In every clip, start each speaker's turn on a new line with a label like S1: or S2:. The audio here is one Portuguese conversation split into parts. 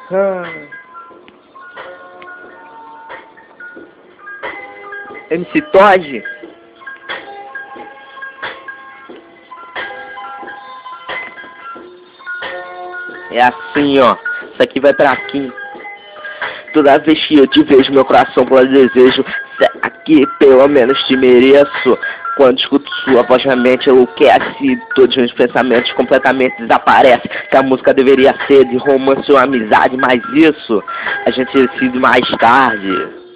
S1: MC Todd? É assim, ó. Isso aqui vai pra Kim. Toda vez que eu te vejo, meu coração pula desejo. Será que pelo menos te mereço? Quando escuto sua voz, minha mente enlouquece. Todos os meus pensamentos completamente desaparecem. Que a música deveria ser de romance ou amizade, mas isso a gente decide mais tarde.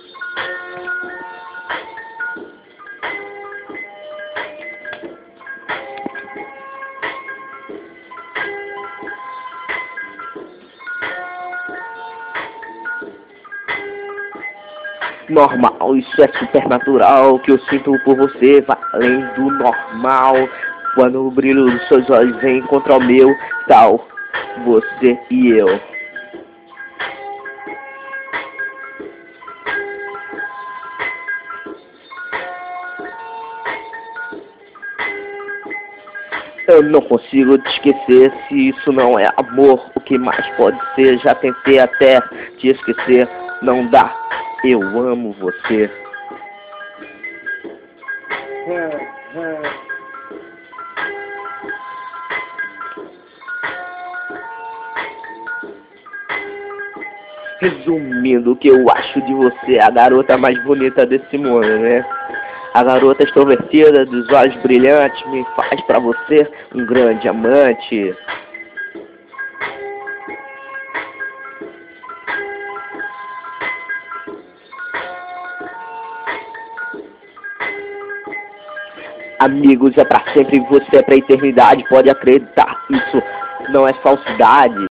S1: Normal, isso é supernatural. O que eu sinto por você vai além do normal. Quando o brilho dos seus olhos encontra o meu, tal, você e eu. Eu não consigo te esquecer. Se isso não é amor, o que mais pode ser? Já tentei até te esquecer, não dá. Eu amo você. Resumindo, o que eu acho de você é a garota mais bonita desse mundo, né? A garota extrovertida, dos olhos brilhantes, me faz pra você um grande amante. Amigos é pra sempre, você é pra eternidade. Pode acreditar, isso não é falsidade.